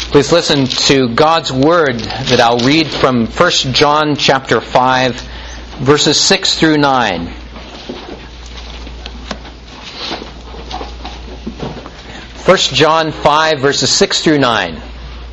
Please listen to God's Word that I'll read from 1 John chapter 5, verses 6 through 9. 1 John 5, verses 6 through 9.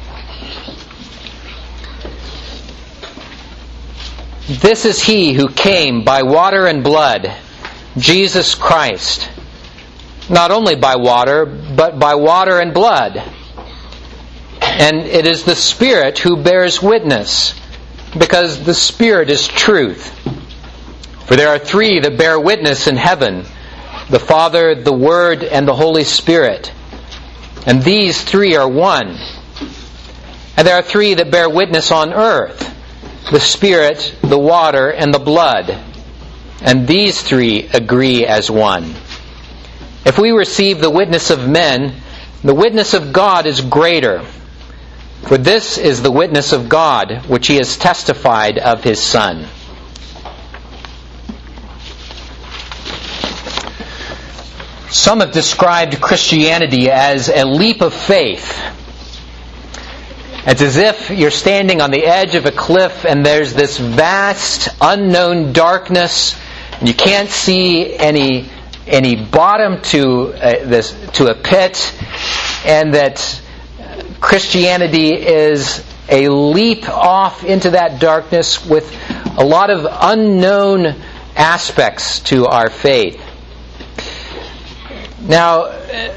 This is He who came by water and blood, Jesus Christ. Not only by water, but by water and blood. And it is the Spirit who bears witness, because the Spirit is truth. For there are three that bear witness in heaven, the Father, the Word, and the Holy Spirit. And these three are one. And there are three that bear witness on earth, the Spirit, the water, and the blood. And these three agree as one. If we receive the witness of men, the witness of God is greater. For this is the witness of God, which He has testified of His Son. Some have described Christianity as a leap of faith. It's as if you're standing on the edge of a cliff and there's this vast, unknown darkness, and you can't see any bottom to a pit, and that Christianity is a leap off into that darkness with a lot of unknown aspects to our faith. Now,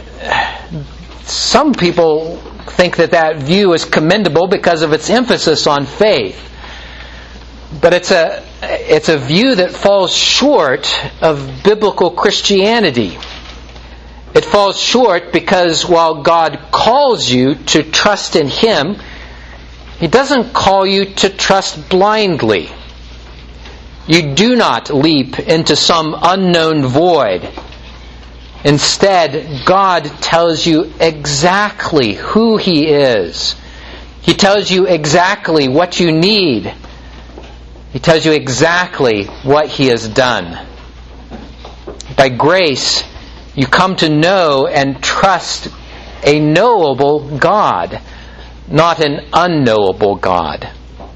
some people think that view is commendable because of its emphasis on faith. But it's a view that falls short of biblical Christianity. It falls short because while God calls you to trust in Him, He doesn't call you to trust blindly. You do not leap into some unknown void. Instead, God tells you exactly who He is. He tells you exactly what you need. He tells you exactly what He has done. By grace, you come to know and trust a knowable God, not an unknowable God.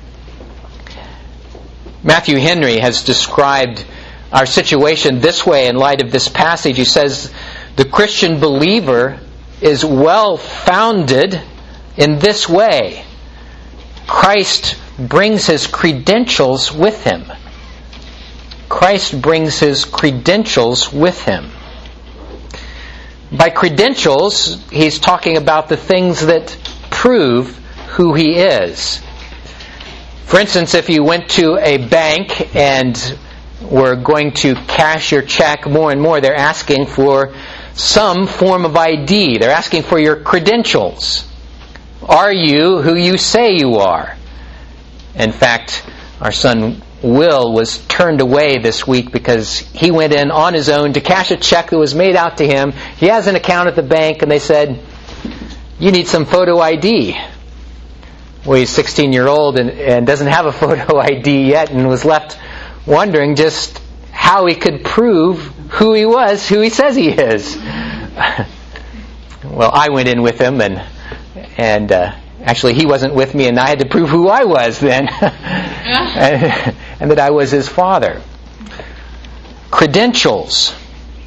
Matthew Henry has described our situation this way in light of this passage. He says, the Christian believer is well founded in this way. Christ brings His credentials with Him. Christ brings His credentials with Him. By credentials, he's talking about the things that prove who He is. For instance, if you went to a bank and were going to cash your check, more and more they're asking for some form of ID. They're asking for your credentials. Are you who you say you are? In fact, our son Will was turned away this week because he went in on his own to cash a check that was made out to him. He has an account at the bank, and they said, you need some photo ID. Well, he's 16-year-old and doesn't have a photo ID yet, and was left wondering just how he could prove who he was, who he says he is. Well, I went in with him, and actually he wasn't with me, and I had to prove who I was then, and that I was his father. Credentials.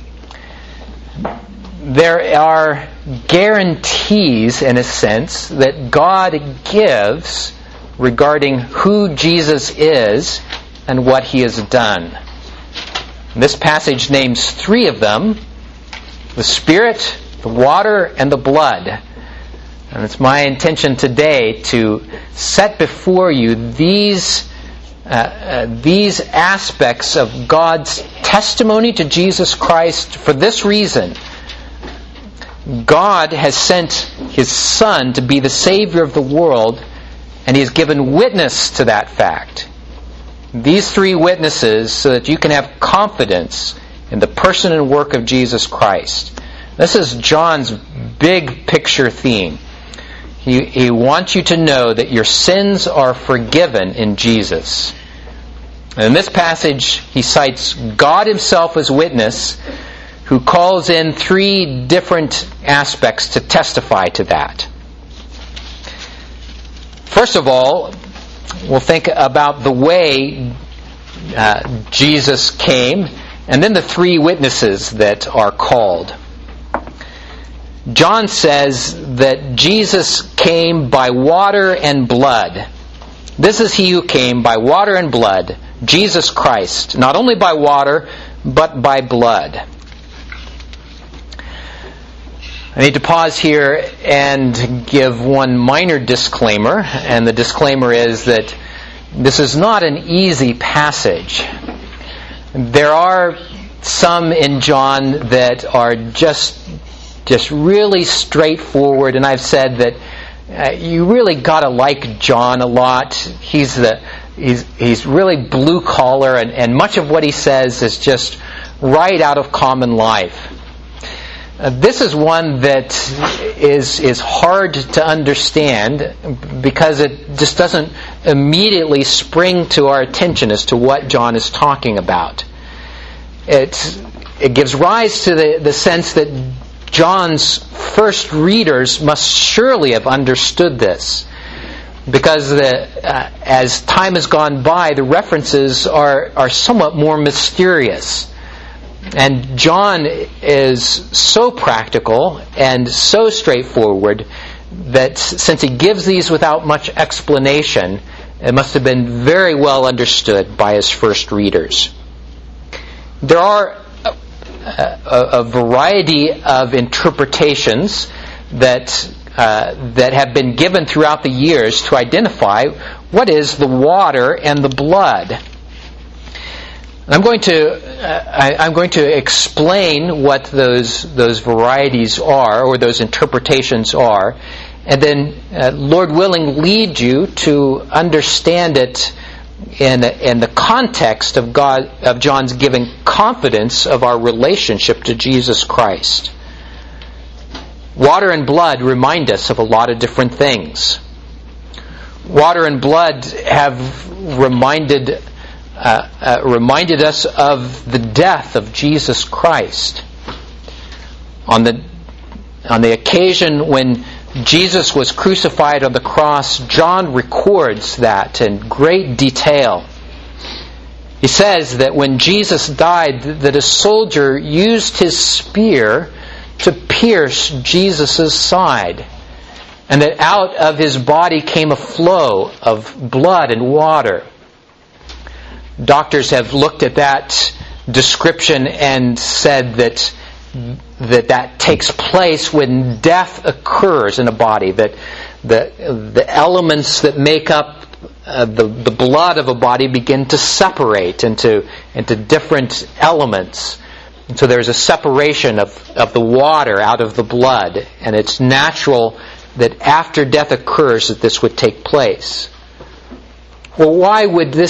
There are guarantees, in a sense, that God gives regarding who Jesus is and what He has done. This passage names three of them: the Spirit, the water, and the blood. And it's my intention today to set before you these aspects of God's testimony to Jesus Christ for this reason. God has sent His Son to be the Savior of the world, and He has given witness to that fact. These three witnesses so that you can have confidence in the person and work of Jesus Christ. This is John's big picture theme. He wants you to know that your sins are forgiven in Jesus. And in this passage, he cites God Himself as witness, who calls in three different aspects to testify to that. First of all, we'll think about the way Jesus came, and then the three witnesses that are called. John says that Jesus came by water and blood. This is he who came by water and blood, Jesus Christ, not only by water, but by blood. I need to pause here and give one minor disclaimer, and the disclaimer is that this is not an easy passage. There are some in John that are just really straightforward, and I've said that you really got to like John a lot. He's really blue collar, and much of what he says is just right out of common life. This is one that is hard to understand because it just doesn't immediately spring to our attention as to what John is talking about. It gives rise to the sense that John's first readers must surely have understood this, because as time has gone by, the references are somewhat more mysterious. And John is so practical and so straightforward that since he gives these without much explanation, it must have been very well understood by his first readers. There are a variety of interpretations that have been given throughout the years to identify what is the water and the blood. I'm going to explain what those varieties are, or those interpretations are, and then, Lord willing, lead you to understand it in the context of John's giving confidence of our relationship to Jesus Christ. Water and blood remind us of a lot of different things. Water and blood have reminded us of the death of Jesus Christ. On the occasion when Jesus was crucified on the cross, John records that in great detail. He says that when Jesus died, that a soldier used his spear to pierce Jesus' side, and that out of his body came a flow of blood and water. Doctors have looked at that description and said that takes place when death occurs in a body, that the elements that make up the blood of a body begin to separate into different elements. And so there's a separation of the water out of the blood, and it's natural that after death occurs that this would take place. Well, why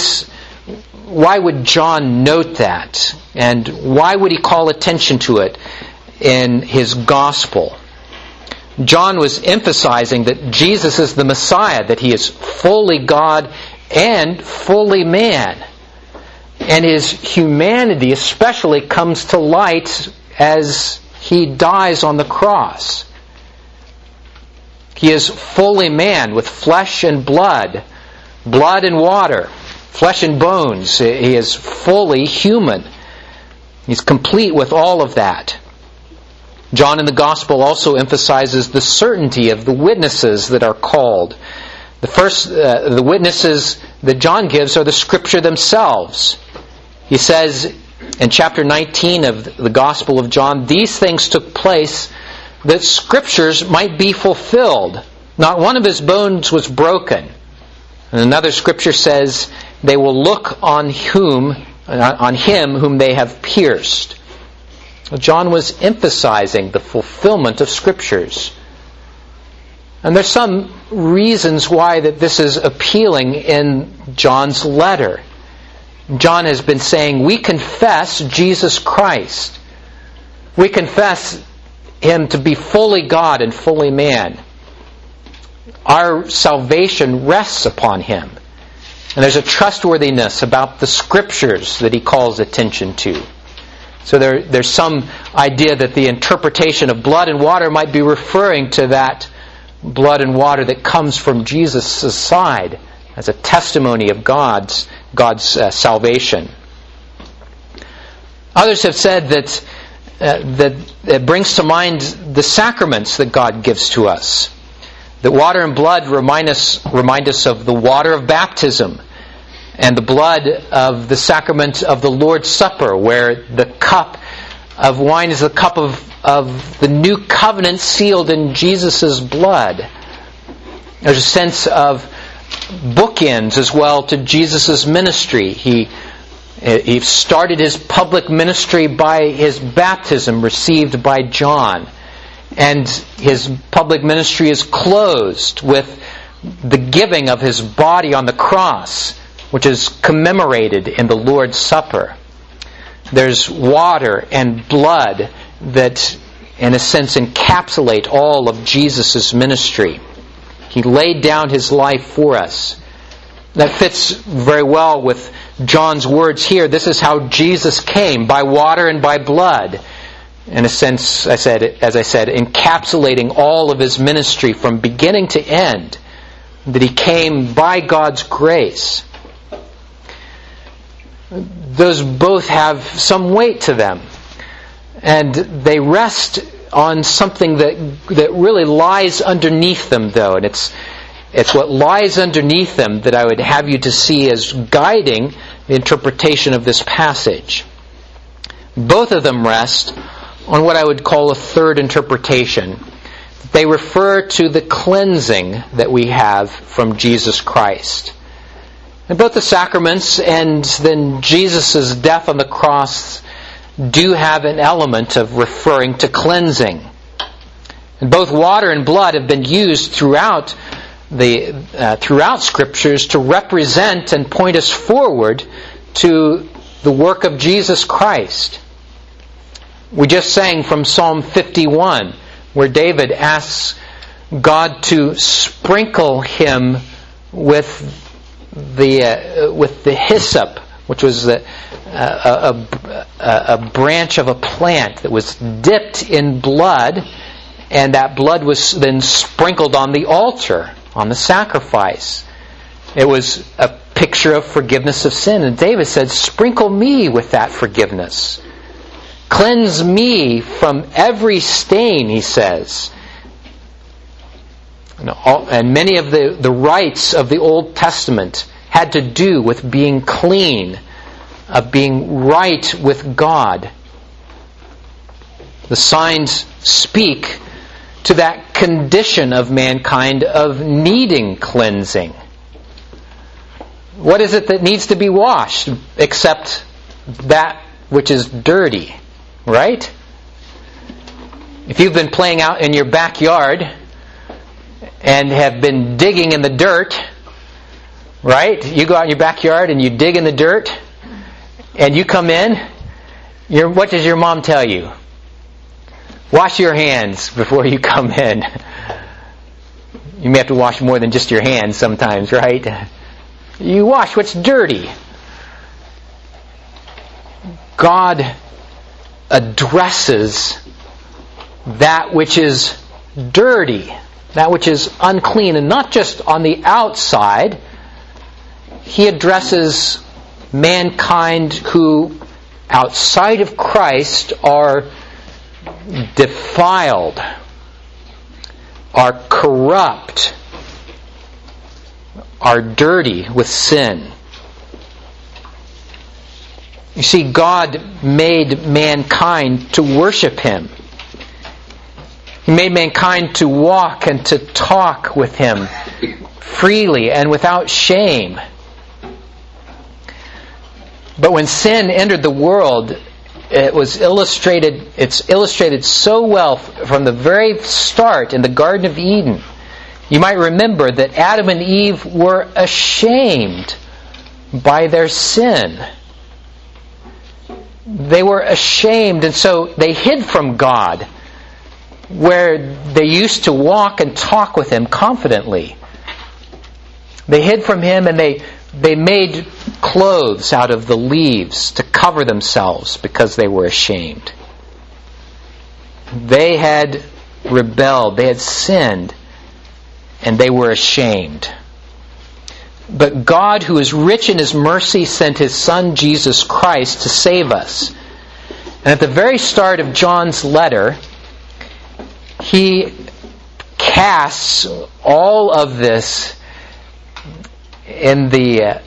would John note that? And why would he call attention to it in his gospel? John was emphasizing that Jesus is the Messiah, that he is fully God and fully man. And his humanity especially comes to light as he dies on the cross. He is fully man with flesh and blood and water, flesh and bones. He is fully human. He's complete with all of that. John in the Gospel also emphasizes the certainty of the witnesses that are called. The witnesses that John gives are the Scripture themselves. He says in chapter 19 of the Gospel of John, "These things took place that Scriptures might be fulfilled. Not one of his bones was broken." And another Scripture says, "They will look on him whom they have pierced." John was emphasizing the fulfillment of Scriptures. And there's some reasons why that this is appealing in John's letter. John has been saying, we confess Jesus Christ. We confess Him to be fully God and fully man. Our salvation rests upon Him. And there's a trustworthiness about the Scriptures that he calls attention to. So there's some idea that the interpretation of blood and water might be referring to that blood and water that comes from Jesus' side as a testimony of God's salvation. Others have said that it brings to mind the sacraments that God gives to us. That water and blood remind us of the water of baptism and the blood of the sacrament of the Lord's Supper, where the cup of wine is the cup of the new covenant sealed in Jesus' blood. There's a sense of bookends as well to Jesus' ministry. He started his public ministry by his baptism received by John. And his public ministry is closed with the giving of his body on the cross, which is commemorated in the Lord's Supper. There's water and blood that, in a sense, encapsulate all of Jesus' ministry. He laid down his life for us. That fits very well with John's words here. This is how Jesus came, by water and by blood. In a sense, as I said, encapsulating all of his ministry from beginning to end, that he came by God's grace. Those both have some weight to them, and they rest on something that really lies underneath them, though, and it's what lies underneath them that I would have you to see as guiding the interpretation of this passage. Both of them rest on what I would call a third interpretation. They refer to the cleansing that we have from Jesus Christ. And both the sacraments and then Jesus' death on the cross do have an element of referring to cleansing. And both water and blood have been used throughout Scriptures to represent and point us forward to the work of Jesus Christ. We just sang from Psalm 51, where David asks God to sprinkle him with the hyssop, which was a branch of a plant that was dipped in blood, and that blood was then sprinkled on the altar, on the sacrifice. It was a picture of forgiveness of sin. And David said, "Sprinkle me with that forgiveness. Cleanse me from every stain," he says. And many of the rites of the Old Testament had to do with being clean, of being right with God. The signs speak to that condition of mankind of needing cleansing. What is it that needs to be washed except that which is dirty, right? If you've been playing out in your backyard and have been digging in the dirt, right? You go out in your backyard and you dig in the dirt and you come in, what does your mom tell you? Wash your hands before you come in. You may have to wash more than just your hands sometimes, right? You wash what's dirty. God addresses that which is dirty, that which is unclean, and not just on the outside. He addresses mankind who, outside of Christ, are defiled, are corrupt, are dirty with sin. You see, God made mankind to worship Him. He made mankind to walk and to talk with Him freely and without shame. But when sin entered the world, it's illustrated so well from the very start in the Garden of Eden. You might remember that Adam and Eve were ashamed by their sin. They were ashamed, and so they hid from God, where they used to walk and talk with Him confidently. They hid from Him, and they made clothes out of the leaves to cover themselves because they were ashamed. They had rebelled. They had sinned. and they were ashamed. But God, who is rich in His mercy, sent His Son, Jesus Christ, to save us. And at the very start of John's letter, he casts all of this in the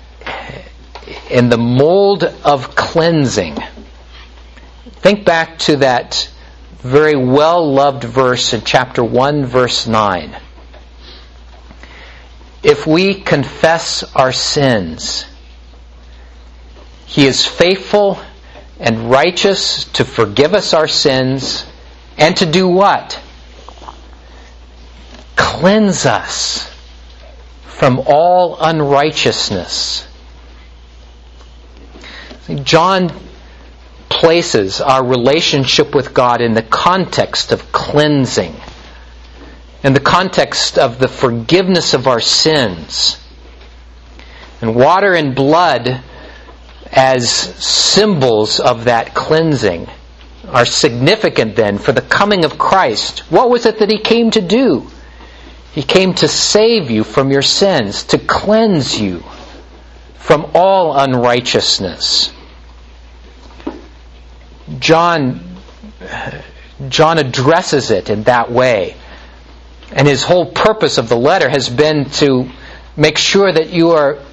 mold of cleansing. Think back to that very well-loved verse in chapter 1, verse 9. If we confess our sins, He is faithful and righteous to forgive us our sins and to do what? Cleanse us from all unrighteousness. John places our relationship with God in the context of cleansing, in the context of the forgiveness of our sins. And water and blood, as symbols of that cleansing, are significant then for the coming of Christ. What was it that He came to do? He came to save you from your sins, to cleanse you from all unrighteousness. John addresses it in that way. And his whole purpose of the letter has been to make sure that you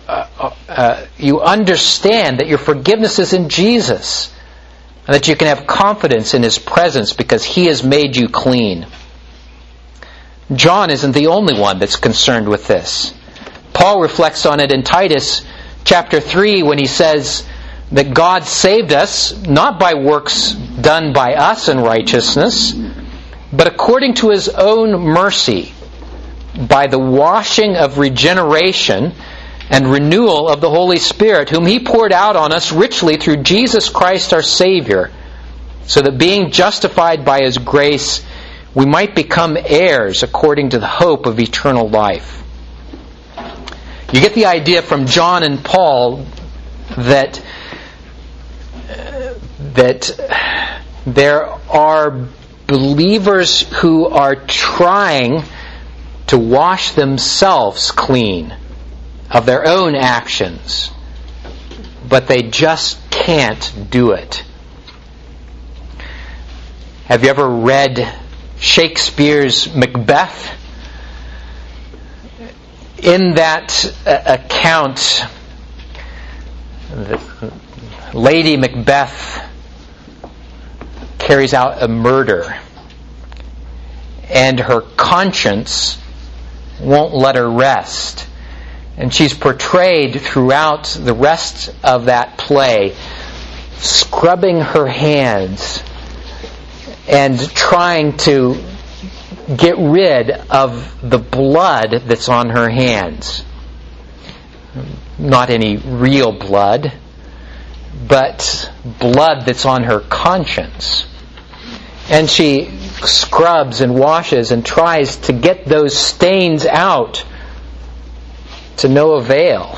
understand that your forgiveness is in Jesus, and that you can have confidence in His presence because He has made you clean. John isn't the only one that's concerned with this. Paul reflects on it in Titus chapter 3 when he says that God saved us not by works done by us in righteousness, but according to His own mercy, by the washing of regeneration and renewal of the Holy Spirit, whom He poured out on us richly through Jesus Christ our Savior, so that being justified by His grace, we might become heirs according to the hope of eternal life. You get the idea from John and Paul that there are believers who are trying to wash themselves clean of their own actions, but they just can't do it. Have you ever read Shakespeare's Macbeth? In that account, Lady Macbeth carries out a murder, and her conscience won't let her rest. And she's portrayed throughout the rest of that play scrubbing her hands and trying to get rid of the blood that's on her hands. Not any real blood, but blood that's on her conscience. And she scrubs and washes and tries to get those stains out, to no avail.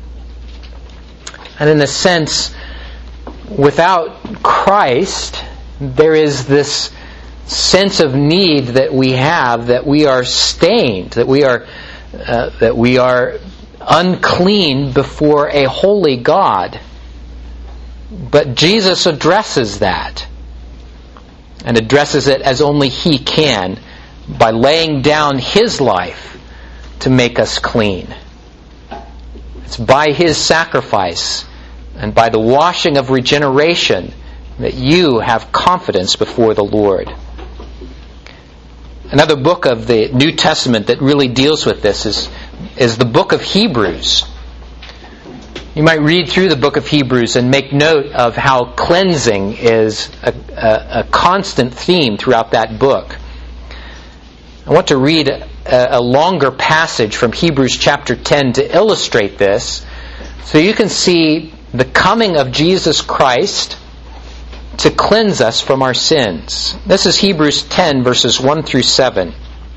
And in a sense, without Christ, there is this sense of need that we have, that we are stained, that we are unclean before a holy God. But Jesus addresses that, and addresses it as only He can, by laying down His life to make us clean. It's by His sacrifice and by the washing of regeneration that you have confidence before the Lord. Another book of the New Testament that really deals with this is the book of Hebrews. You might read through the book of Hebrews and make note of how cleansing is a constant theme throughout that book. I want to read a longer passage from Hebrews chapter 10 to illustrate this, so you can see the coming of Jesus Christ to cleanse us from our sins. This is Hebrews 10, verses 1 through 7.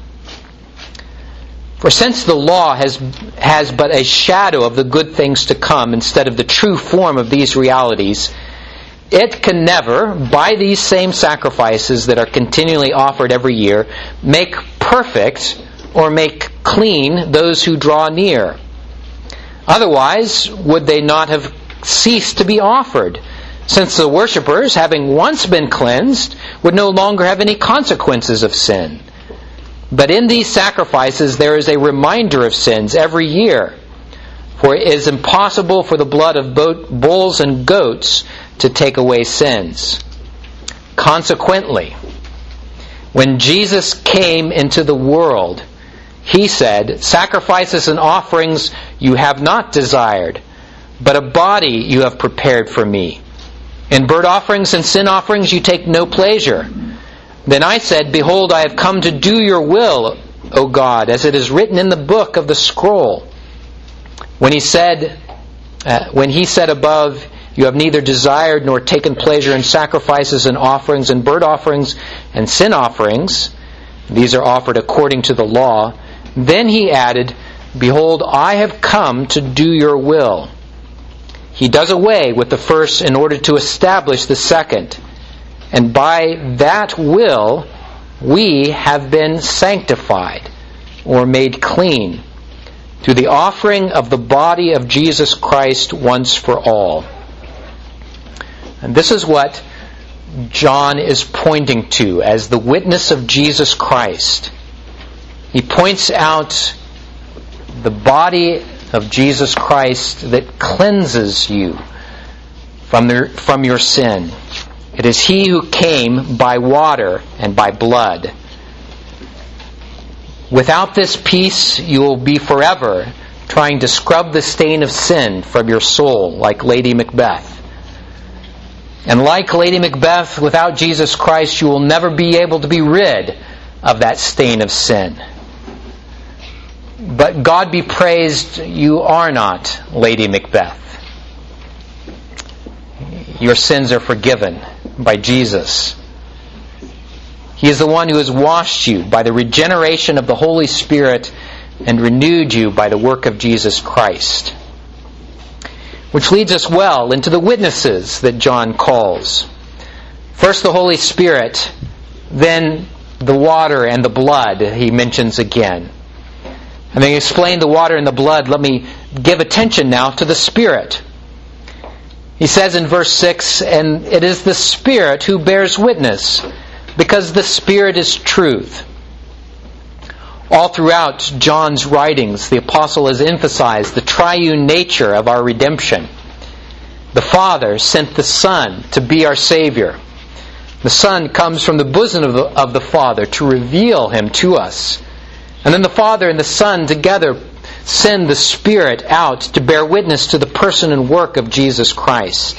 For since the law has but a shadow of the good things to come instead of the true form of these realities, it can never, by these same sacrifices that are continually offered every year, make perfect or make clean those who draw near. Otherwise, would they not have ceased to be offered, since the worshippers, having once been cleansed, would no longer have any consequences of sin? But in these sacrifices there is a reminder of sins every year. For it is impossible for the blood of bulls and goats to take away sins. Consequently, when Jesus came into the world, He said, "Sacrifices and offerings you have not desired, but a body you have prepared for me. In burnt offerings and sin offerings you take no pleasure." Then I said, "Behold, I have come to do your will, O God, as it is written in the book of the scroll." When he said above, "You have neither desired nor taken pleasure in sacrifices and offerings and burnt offerings and sin offerings," these are offered according to the law, then he added, "Behold, I have come to do your will." He does away with the first in order to establish the second. And by that will, we have been sanctified, or made clean, through the offering of the body of Jesus Christ once for all. And this is what John is pointing to as the witness of Jesus Christ. He points out the body of Jesus Christ that cleanses you from your sin. It is He who came by water and by blood. Without this peace, you will be forever trying to scrub the stain of sin from your soul, like Lady Macbeth. And like Lady Macbeth, without Jesus Christ, you will never be able to be rid of that stain of sin. But God be praised, you are not Lady Macbeth. Your sins are forgiven by Jesus. He is the one who has washed you by the regeneration of the Holy Spirit and renewed you by the work of Jesus Christ. Which leads us well into the witnesses that John calls. First the Holy Spirit, then the water and the blood he mentions again. Having explained the water and the blood, let me give attention now to the Spirit. He says in verse 6, "And it is the Spirit who bears witness, because the Spirit is truth." All throughout John's writings, the apostle has emphasized the triune nature of our redemption. The Father sent the Son to be our Savior. The Son comes from the bosom of the Father to reveal Him to us. And then the Father and the Son together send the Spirit out to bear witness to the person and work of Jesus Christ.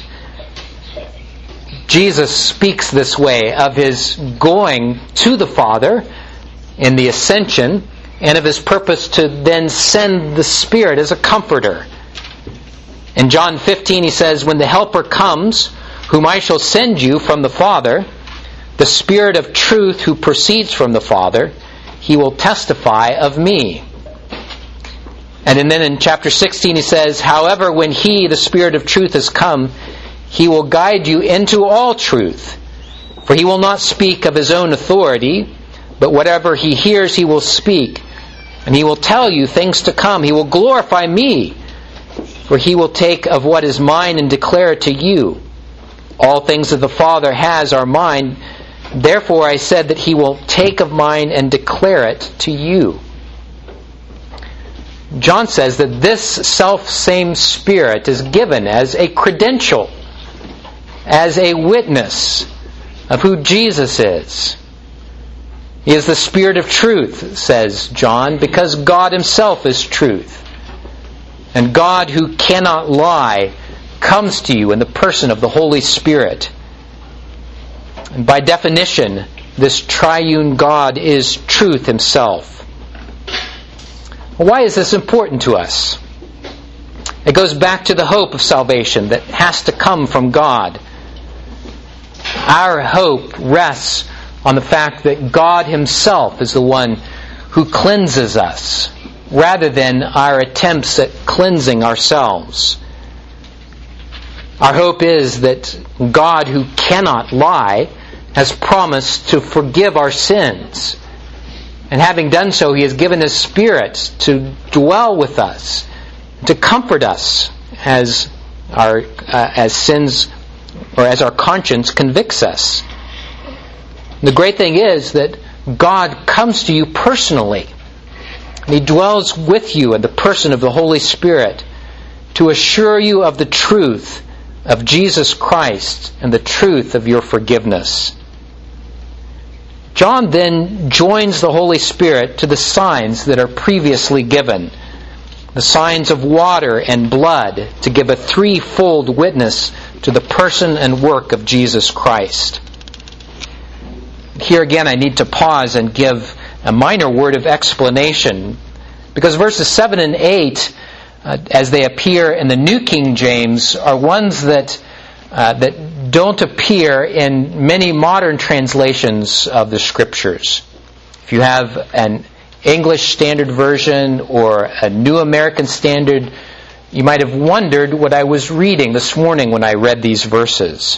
Jesus speaks this way of His going to the Father in the ascension, and of His purpose to then send the Spirit as a comforter. In John 15 He says, "When the Helper comes, whom I shall send you from the Father, the Spirit of truth who proceeds from the Father, He will testify of me." And then in chapter 16 He says, "However, when He, the Spirit of truth, has come, He will guide you into all truth. For He will not speak of His own authority, but whatever He hears He will speak. And He will tell you things to come. He will glorify me, for He will take of what is mine and declare it to you. All things that the Father has are mine. Therefore I said that He will take of mine and declare it to you." John says that this self-same Spirit is given as a credential, as a witness of who Jesus is. He is the Spirit of truth, says John, because God Himself is truth. And God, who cannot lie, comes to you in the person of the Holy Spirit. And by definition, this triune God is truth Himself. Why is this important to us? It goes back to the hope of salvation that has to come from God. Our hope rests on the fact that God Himself is the one who cleanses us, rather than our attempts at cleansing ourselves. Our hope is that God, who cannot lie, has promised to forgive our sins And having done so, He has given His Spirit to dwell with us, to comfort us as sins, or as our conscience convicts us. The great thing is that God comes to you personally. And He dwells with you in the person of the Holy Spirit to assure you of the truth of Jesus Christ and the truth of your forgiveness. John then joins the Holy Spirit to the signs that are previously given, the signs of water and blood, to give a threefold witness to the person and work of Jesus Christ. Here again I need to pause and give a minor word of explanation, because verses 7 and 8, as they appear in the New King James, are ones that don't appear in many modern translations of the Scriptures. If you have an English Standard Version or a New American Standard, you might have wondered what I was reading this morning when I read these verses.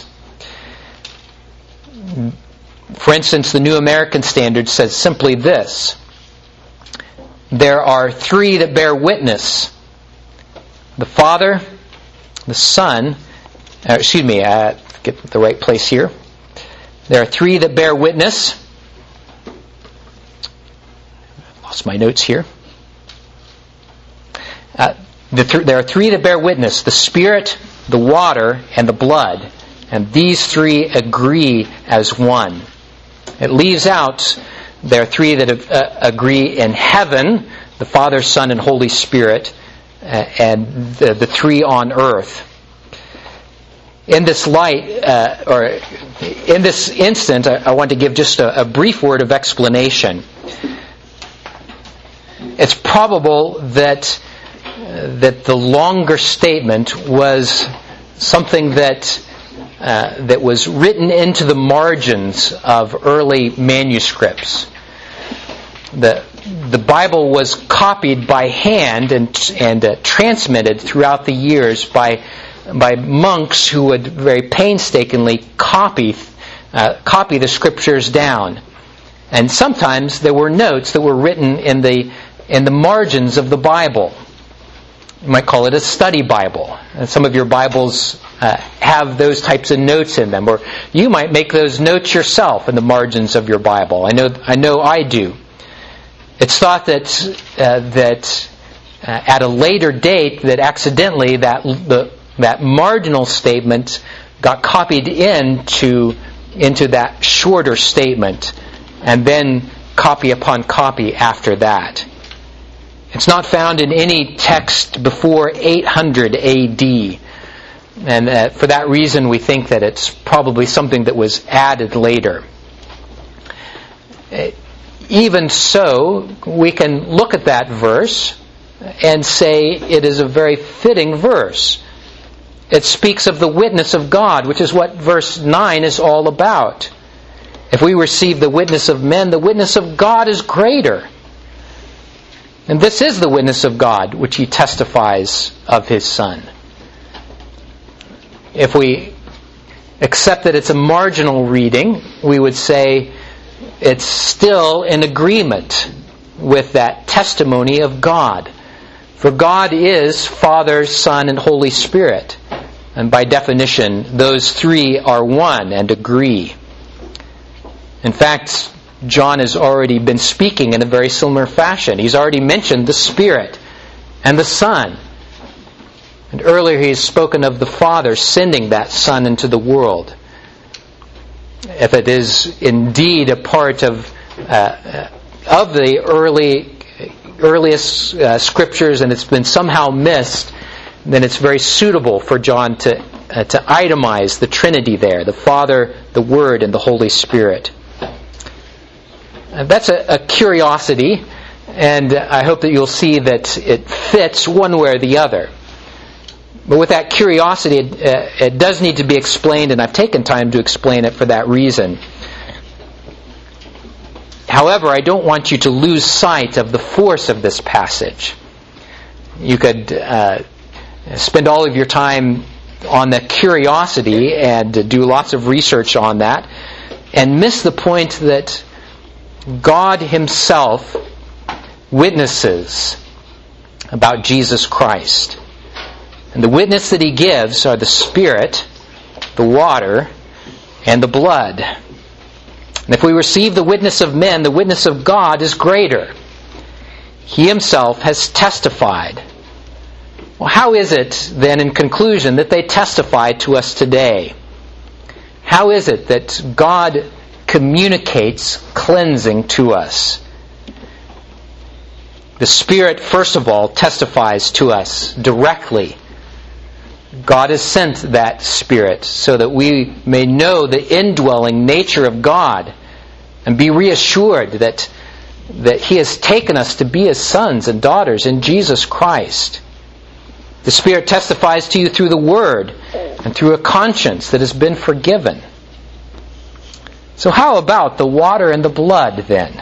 For instance, the New American Standard says simply this: there are three that bear witness: the Father, the Son, get the right place here. There are three that bear witness. Lost my notes here. There are three that bear witness: the Spirit, the water, and the blood. And these three agree as one. It leaves out, there are three that agree in heaven: the Father, Son, and Holy Spirit, and the three on earth. In this light, or in this instant, I want to give just a brief word of explanation. It's probable that the longer statement was something that was written into the margins of early manuscripts. The Bible was copied by hand and transmitted throughout the years by monks who would very painstakingly copy the Scriptures down. And sometimes there were notes that were written in the margins of the Bible. You might call it a study Bible. And some of your Bibles have those types of notes in them, or you might make those notes yourself in the margins of your Bible. I know I do. It's thought that at a later date that accidentally that marginal statement got copied into that shorter statement, and then copy upon copy after that. It's not found in any text before 800 A.D., and for that reason we think that it's probably something that was added later. Even so, we can look at that verse and say it is a very fitting verse. It speaks of the witness of God, which is what verse 9 is all about. If we receive the witness of men, the witness of God is greater. And this is the witness of God, which He testifies of His Son. If we accept that it's a marginal reading, we would say it's still in agreement with that testimony of God. For God is Father, Son, and Holy Spirit. And by definition, those three are one and agree. In fact, John has already been speaking in a very similar fashion. He's already mentioned the Spirit and the Son. And earlier he has spoken of the Father sending that Son into the world. If it is indeed a part of the earliest Scriptures and it's been somehow missed, then it's very suitable for John to itemize the Trinity there: the Father, the Word, and the Holy Spirit. That's a curiosity, and I hope that you'll see that it fits one way or the other. But with that curiosity, it does need to be explained, and I've taken time to explain it for that reason. However, I don't want you to lose sight of the force of this passage. You could spend all of your time on the curiosity and do lots of research on that, and miss the point that God Himself witnesses about Jesus Christ. And the witness that He gives are the Spirit, the water, and the blood. And if we receive the witness of men, the witness of God is greater. He Himself has testified. Well, how is it then, in conclusion, that they testify to us today? How is it that God communicates cleansing to us? The Spirit, first of all, testifies to us directly. God has sent that Spirit so that we may know the indwelling nature of God and be reassured that He has taken us to be His sons and daughters in Jesus Christ. The Spirit testifies to you through the Word and through a conscience that has been forgiven. So how about the water and the blood then?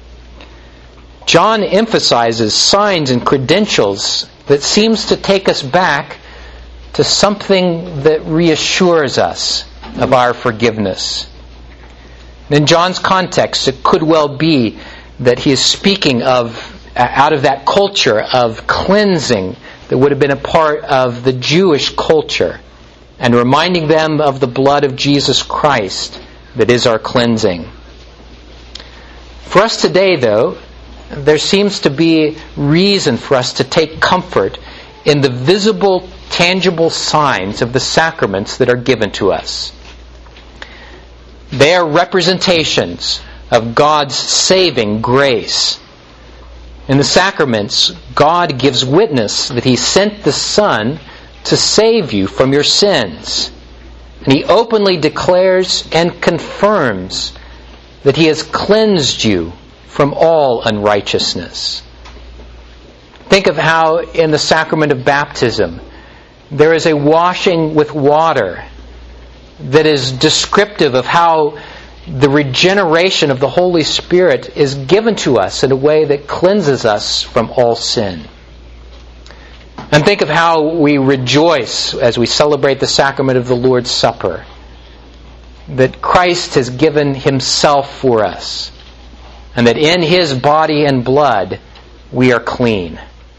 John emphasizes signs and credentials that seems to take us back to something that reassures us of our forgiveness. In John's context, it could well be that he is speaking of out of that culture of cleansing that would have been a part of the Jewish culture, and reminding them of the blood of Jesus Christ that is our cleansing. For us today, though, there seems to be reason for us to take comfort in the visible, tangible signs of the sacraments that are given to us. They are representations of God's saving grace. In the sacraments, God gives witness that He sent the Son to save you from your sins. And He openly declares and confirms that He has cleansed you from all unrighteousness. Think of how in the sacrament of baptism there is a washing with water that is descriptive of how the regeneration of the Holy Spirit is given to us in a way that cleanses us from all sin. And think of how we rejoice as we celebrate the sacrament of the Lord's Supper, that Christ has given Himself for us, and that in His body and blood we are clean.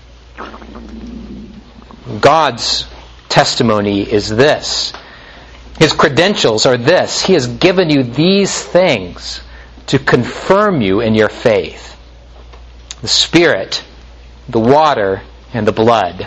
God's testimony is this. His credentials are this. He has given you these things to confirm you in your faith. The Spirit, the water, and the blood.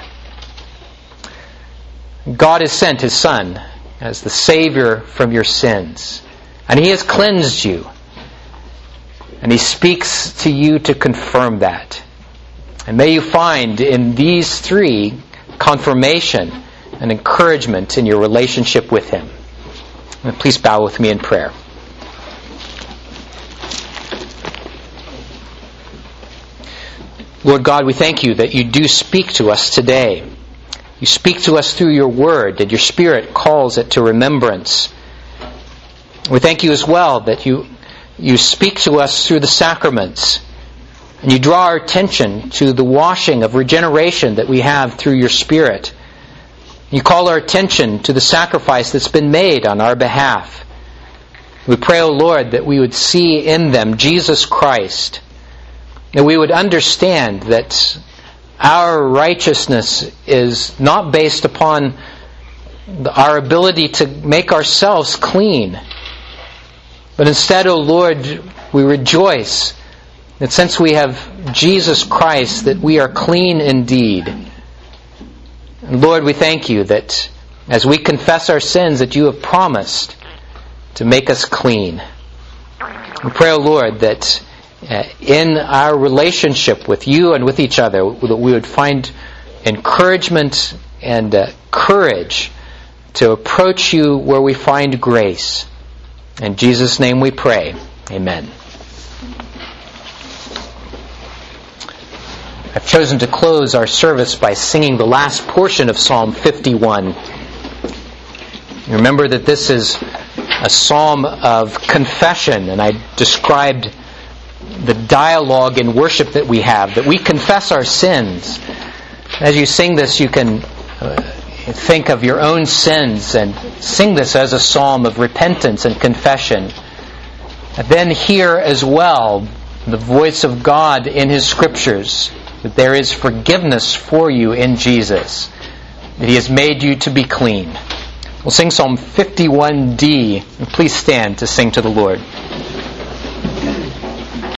God has sent His Son as the Savior from your sins. And He has cleansed you. And He speaks to you to confirm that. And may you find in these three confirmation and encouragement in your relationship with Him. And please bow with me in prayer. Lord God, we thank You that You do speak to us today. You speak to us through Your Word, and Your Spirit calls it to remembrance. We thank You as well that You speak to us through the sacraments, and You draw our attention to the washing of regeneration that we have through Your Spirit. You call our attention to the sacrifice that's been made on our behalf. We pray, O Lord, that we would see in them Jesus Christ, that we would understand that our righteousness is not based upon our ability to make ourselves clean, but instead, O Lord, we rejoice that since we have Jesus Christ, that we are clean indeed. And Lord, we thank You that as we confess our sins, that You have promised to make us clean. We pray, O Lord, that in our relationship with You and with each other, that we would find encouragement and courage to approach You where we find grace. In Jesus' name we pray. Amen. I've chosen to close our service by singing the last portion of Psalm 51. Remember that this is a psalm of confession, and I described the dialogue in worship that we have, that we confess our sins. As you sing this, you can think of your own sins and sing this as a psalm of repentance and confession. And then hear as well the voice of God in His Scriptures, that there is forgiveness for you in Jesus, that He has made you to be clean. We'll sing Psalm 51D, and please stand to sing to the Lord.